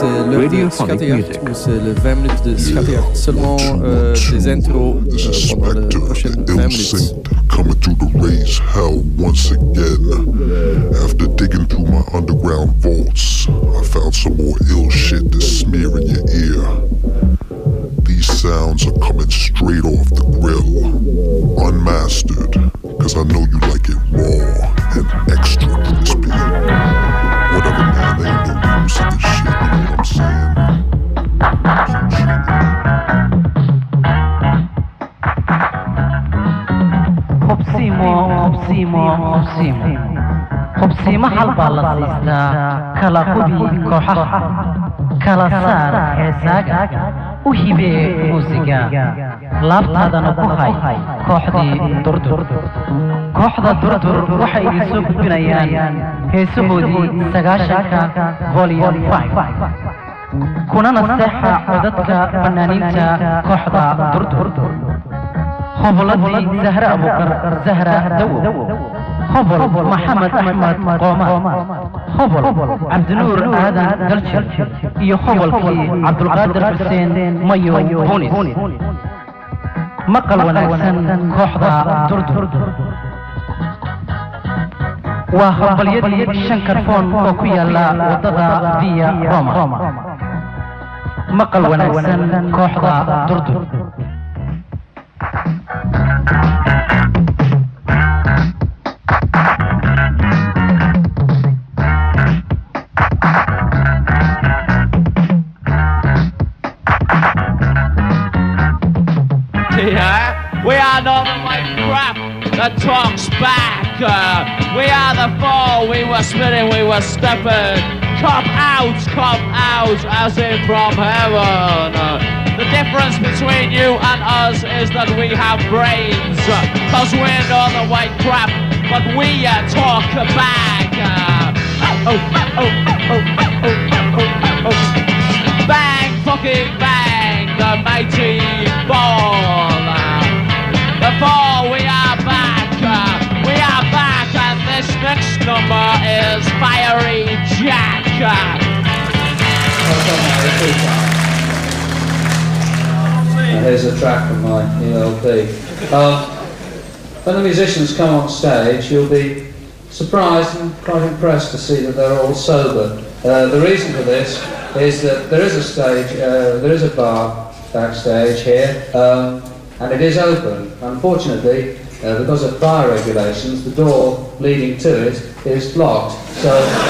c'est l'heure de Scatteryacht, où c'est le 20 minutes de Scatteryacht. Seulement des intros pendant les prochaines 20 minutes. Coming through the raise hell once again. After digging through my underground vaults, I found some more ill shit to smear in your ear. These sounds are coming straight off the grill, unmastered, cause I know you like it raw and extra crispy. Whatever, man, there ain't no use in this shit, you know what I'm saying? خبسيمة حلبة لسيستا كلا قبي كوحة كلا سار حساق وهبي موسيقى لافت هذا نقوحي كوحدي دردر كوحدة دردر وحي يسوق بنيان هيسوهودي سقاشاكا فوليوم 5 كنا نستحى عددك فنانينتا كوحدة دردر خبلتي زهرة أبو بكر زهرة دو خبل محمد أحمد قومان خبل عبد النور آدم دلشل iyo khobolkii cabdulqaadir xuseen mayo bunis maqal wanaagsan kooxda durdur waa habalyadii shan karfoon oo ku yaala wadada via roma maqal wanaagsan kooxda durdur We are not the white crap that talks back. We are the fall, we were spitting, we were stepping. Come out, as in from heaven. The difference between you and us is that we have brains. Cause we're not the white crap, but we talk back. Bang, fucking bang, the mighty ball. Before we are back, and this next number is Fiery Jack. Here's a track from my ELP. When the musicians come on stage, you'll be surprised and quite impressed to see that they're all sober. The reason for this is that there is a stage, there is a bar backstage here. And it is open. Unfortunately, because of fire regulations, the door leading to it is blocked. So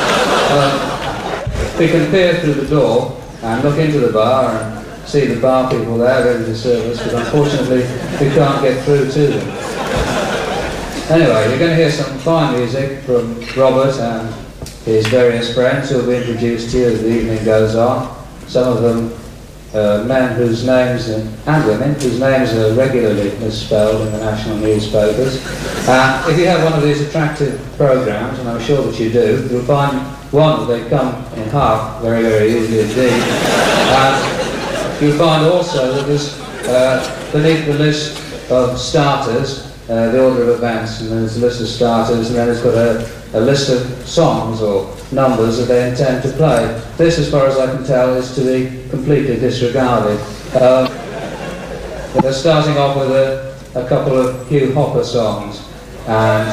we can peer through the door and look into the bar and see the bar people there ready to serve us, but unfortunately we can't get through to them. Anyway, you're going to hear some fine music from Robert and his various friends who will be introduced to you as the evening goes on. Some of them men whose names and women whose names are regularly misspelled in the national newspapers. If you have one of these attractive programmes, and I'm sure that you do, you'll find one that they come in half very, very easily indeed. You'll find also that there's beneath the list of starters, the order of events, and there's a list of starters, and then it's got a list of songs or numbers that they intend to play. This, as far as I can tell, is to be completely disregarded. They're starting off with a couple of Hugh Hopper songs, and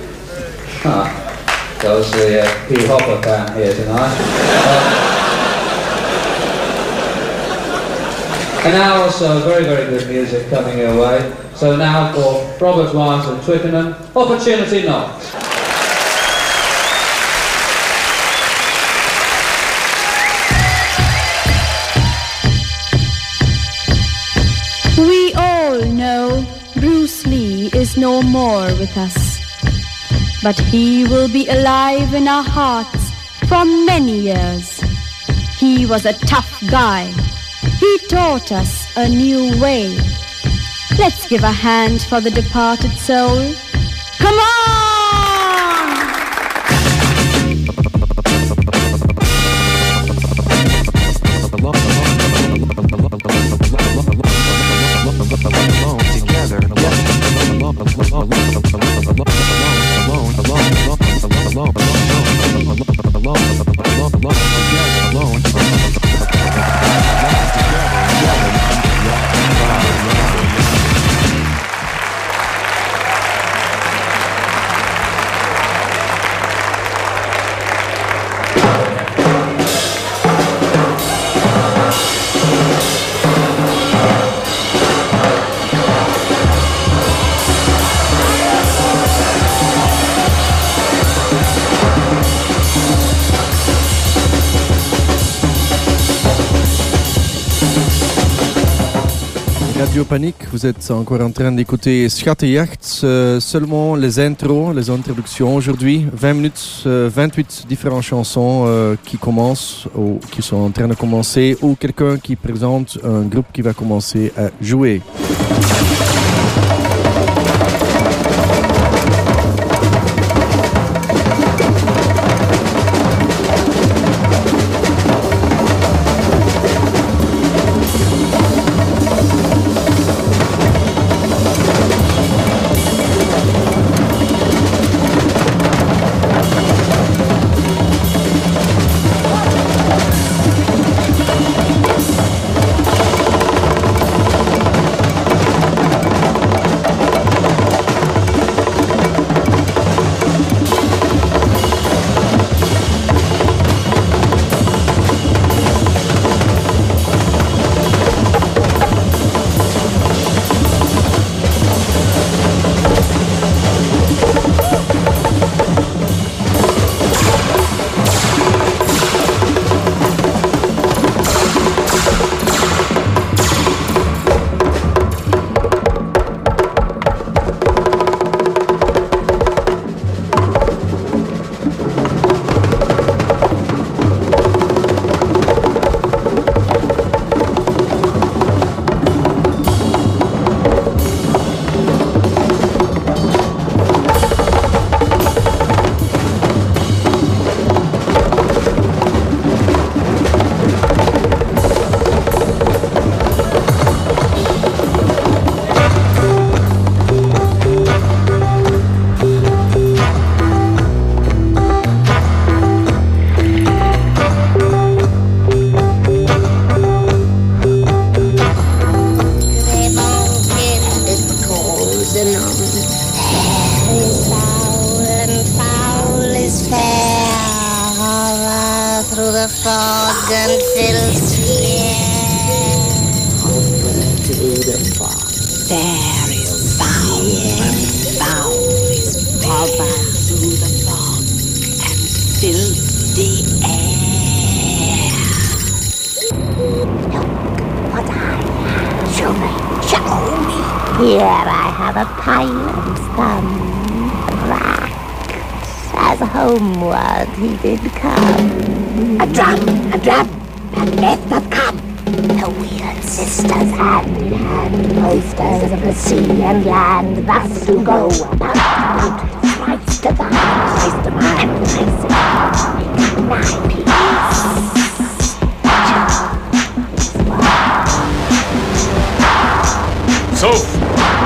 there's the Hugh Hopper fan here tonight. An hour or so of very, very good music coming your way. So now for Robert Wise of Twickenham, Opportunity Knocks. We all know Bruce Lee is no more with us, but he will be alive in our hearts for many years. He was a tough guy. He taught us a new way. Let's give a hand for the departed soul. Come on! Radio Panique, vous êtes encore en train d'écouter Schattenjacht, seulement les intros, les introductions aujourd'hui, 20 minutes, 28 différentes chansons qui commencent ou qui sont en train de commencer ou quelqu'un qui présente un groupe qui va commencer à jouer. Here I have a pilot's thumb, cracked as homeward he did come. A drum, and left of come. The weird sisters hand in hand, posters of the sea and land, thus to go about, thrice to thine, thrice to mine, and thrice to mine, nine peace. So.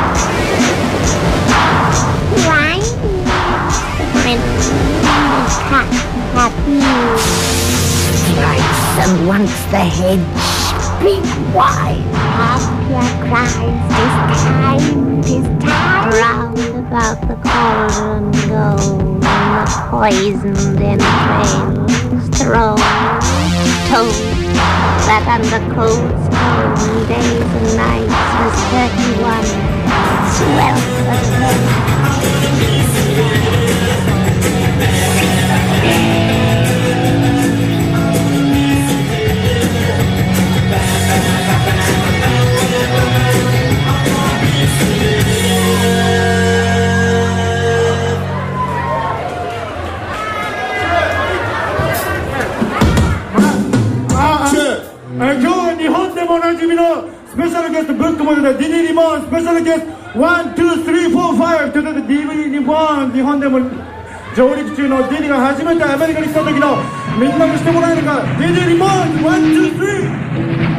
And once the hedge big wide, Happier cries, 'tis time, 'tis time. Round about the cauldron go, the poisoned entrails thrown. Told that under cold stone days and nights was 31 sweltering. スペシャルゲストブックモデルで DD リボンスペシャルゲスト1、2、3、4、5ということで DD リボン日本でも上陸中の DD が初めてアメリカに来た時のみんなにしてもらえるか DD リボン1、2、3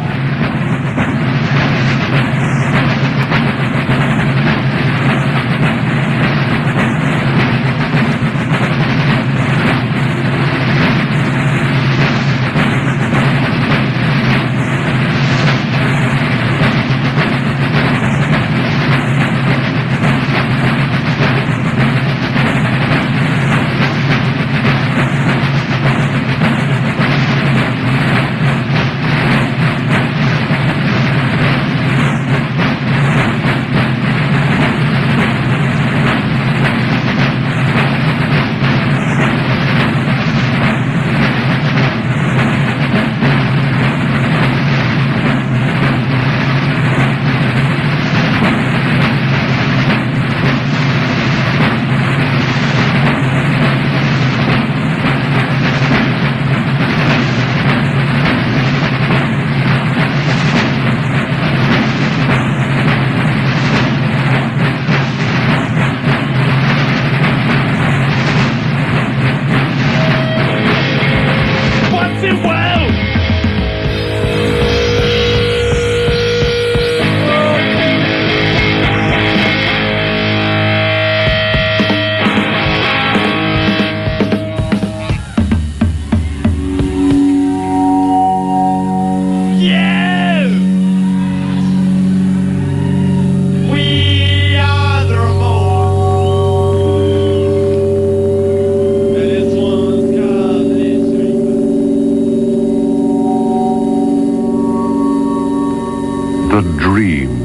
for dreams.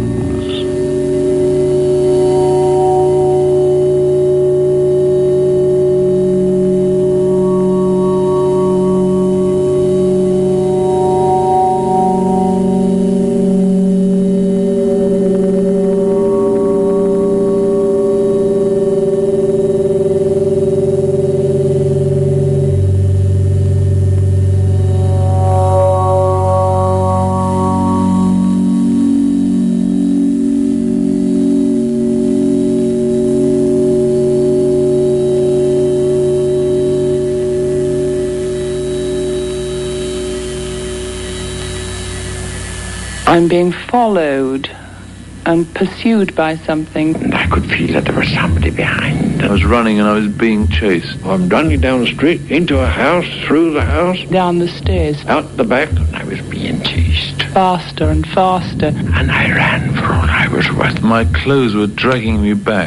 I'm being followed and pursued by something. And I could feel that there was somebody behind. I was running and I was being chased. I'm running down the street, into a house, through the house. Down the stairs. Out the back, and I was being chased. Faster and faster. And I ran for all I was worth. My clothes were dragging me back.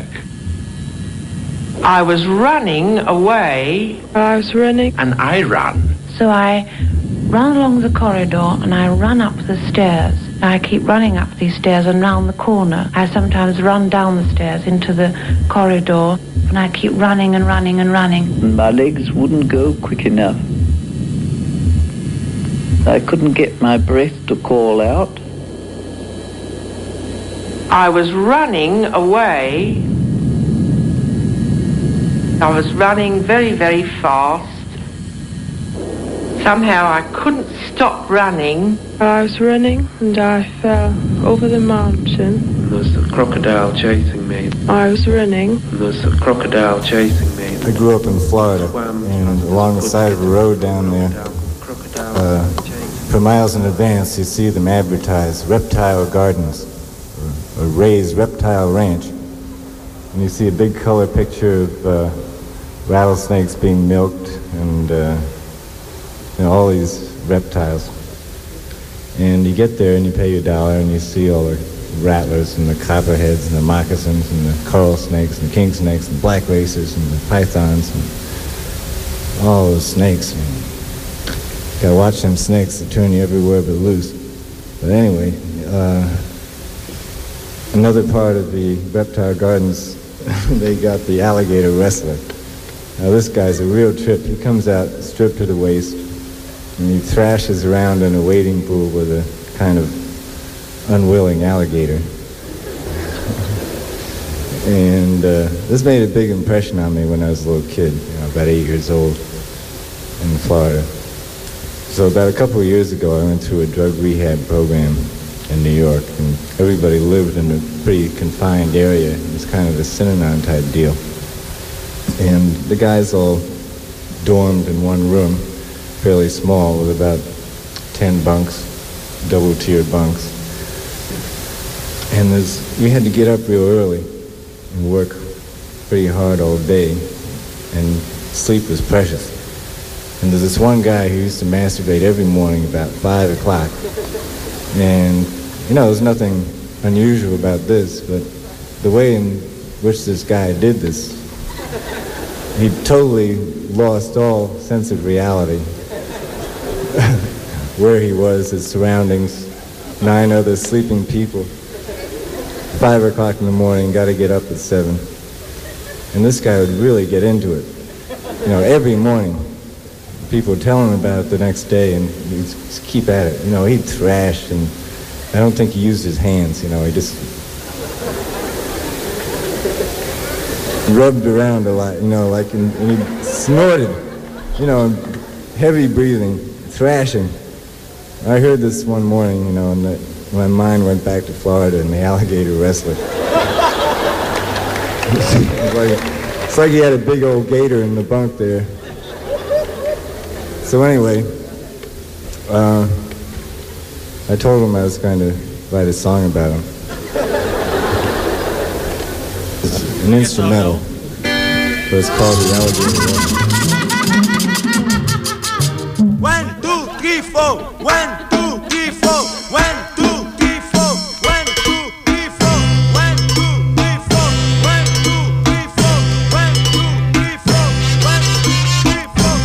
I was running away. I was running. And I ran. So I run along the corridor and I run up the stairs. I keep running up these stairs and round the corner. I sometimes run down the stairs into the corridor and I keep running and running and running. My legs wouldn't go quick enough. I couldn't get my breath to call out. I was running away. I was running very, very fast. Somehow I couldn't stop running. I was running and I fell over the mountain. There was a crocodile chasing me. I was running. There was a crocodile chasing me. I grew up in Florida, and along the side of the road down there, for miles in advance, you see them advertise Reptile Gardens, or Ray's Reptile Ranch. And you see a big color picture of rattlesnakes being milked and all these reptiles. And you get there and you pay your $1 and you see all the rattlers and the copperheads and the moccasins and the coral snakes and the king snakes and black racers and the pythons and all those snakes. You gotta watch them snakes, they turn you everywhere but loose. But anyway, another part of the reptile gardens, they got the alligator wrestler. Now this guy's a real trip. He comes out stripped to the waist and he thrashes around in a wading pool with a kind of unwilling alligator. And this made a big impression on me when I was a little kid, about 8 years old in Florida. So about a couple of years ago, I went through a drug rehab program in New York, and everybody lived in a pretty confined area. It was kind of a Synanon type deal. And the guys all dormed in one room, fairly small, with about 10 bunks, double-tiered bunks. And we had to get up real early and work pretty hard all day, and sleep was precious. And there's this one guy who used to masturbate every morning about 5 o'clock. And, there's nothing unusual about this, but the way in which this guy did this, he totally lost all sense of reality. Where he was, his surroundings, 9 other sleeping people. 5 o'clock in the morning, got to get up at 7. And this guy would really get into it. Every morning, people would tell him about it the next day, and he'd just keep at it. He'd thrash, and I don't think he used his hands, he just rubbed around a lot, and he snorted, heavy breathing, thrashing. I heard this one morning, and my mind went back to Florida and the alligator wrestler. It's like he had a big old gator in the bunk there. So anyway, I told him I was going to write a song about him. It's an instrumental, but it's called The Alligator Wrestler. 1, 2, 3, 4. 1, 2, 3, 4. 1, 2, 3, 4. 1, 2, 3, 4. 1, 2, 3, 4. 1, 2, 3, 4. 1, 2, 3, 4. 1, 2, 3, 4.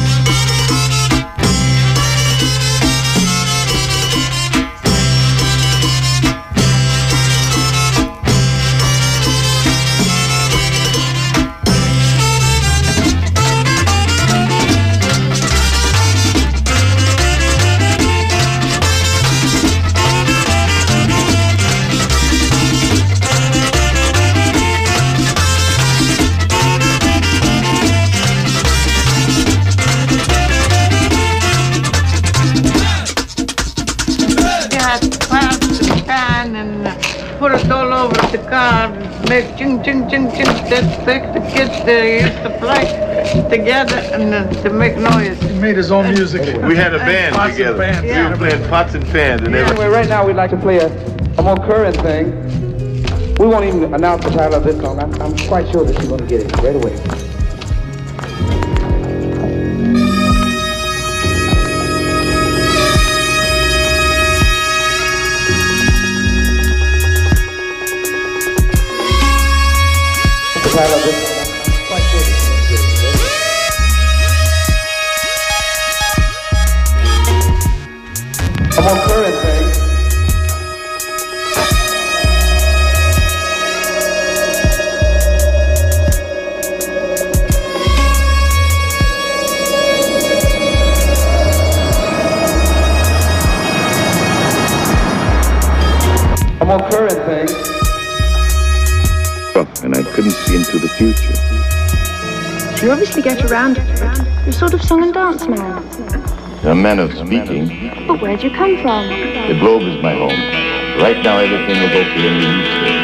claps and pan and put it all over the car, make ching ching ching ching. That's the kids they used to play together and to make noise. He made his own music. We had a band together. We were playing pots and pans and everything. Anyway, right now we'd like to play a more current thing. We won't even announce the title of this song. I'm quite sure that you're going to get it right away. The title of this song, I'm quite sure that you're going to get it. A more current thing. A more current thing. And I couldn't see into the future. You obviously get around it. You're sort of song and dance man. A man of speaking. But where'd you come from? The Globe is my home. Right now everything is okay in the East.